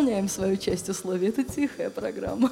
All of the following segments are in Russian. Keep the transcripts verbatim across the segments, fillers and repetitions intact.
выполняем свою часть условий. Это тихая программа.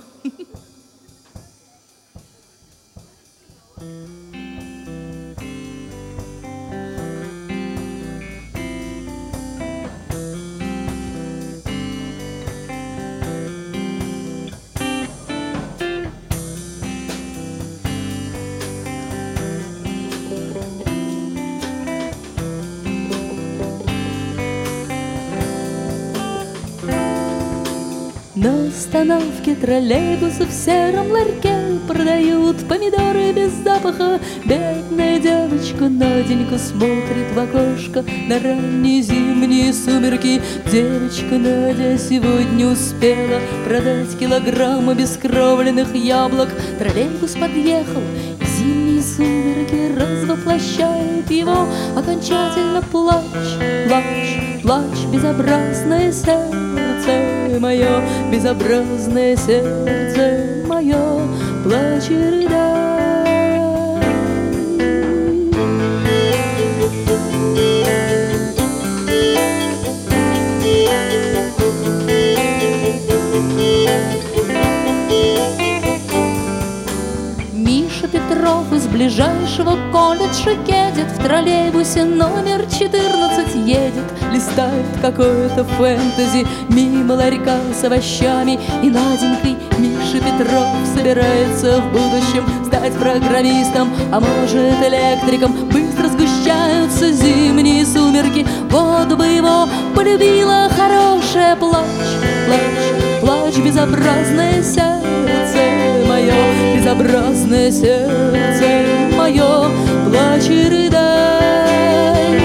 На остановке троллейбуса в сером ларьке продают помидоры без запаха. Бедная девочка Наденька смотрит в окошко на ранние зимние сумерки. Девочка Надя сегодня успела продать килограмм обескровленных яблок. Троллейбус подъехал, и зимние сумерки развоплощают его. Окончательно плачь, плачь, плачь, безобразное сердце мое, безобразное сердце мое, плачь и рыдай. Миша Петров из ближайшего колледжа едет, в троллейбусе номер четырнадцать едет, листает какое-то фэнтези мимо ларька с овощами и Наденькой. Миша Петров собирается в будущем стать программистом, а может электриком. Быстро сгущаются зимние сумерки, воду бы его полюбила хорошая. Плачь, плачь, плачь, безобразное сердце мое, безобразное сердце мое, плачь и рыдай.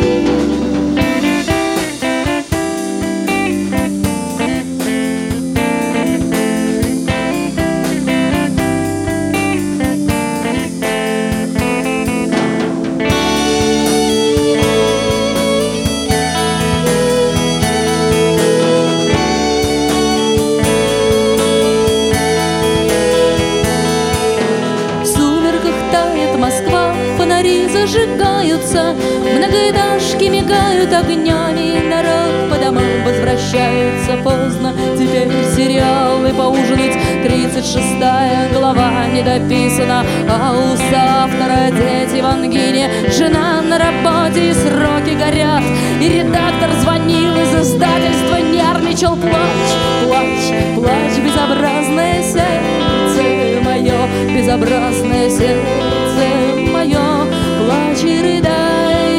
Зажигаются, многоэтажки мигают огнями, народ по домам возвращается поздно. Теперь сериалы поужинать, тридцать шестая глава не дописана, а у соавтора дети в ангине, жена на работе и сроки горят, и редактор звонил из издательства, нервничал. Плачь, плачь, плачь, безобразное сердце мое, безобразное сердце мое, плачь и рыдай.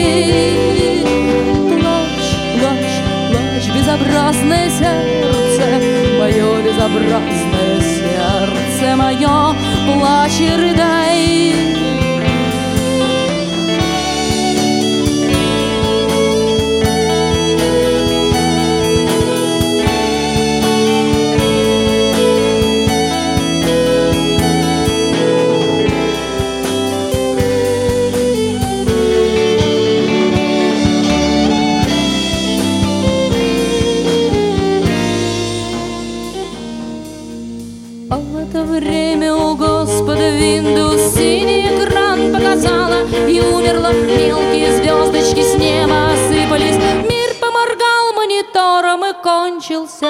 Плачь, плачь, плачь, безобразное сердце мое, безобразное сердце мое, плачь и рыдай. Windows синий экран показала и умерла. Мелкие звездочки с неба осыпались. Мир поморгал монитором и кончился.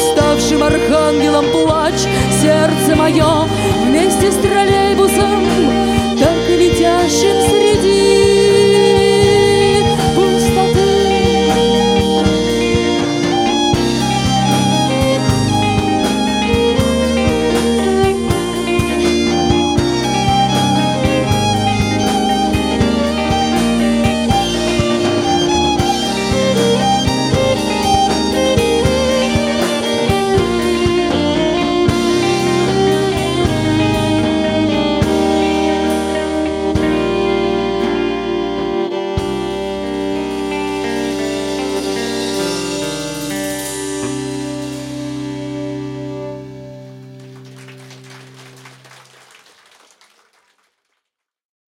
Архангелом плачь, сердце мое, вместе с троллейбусом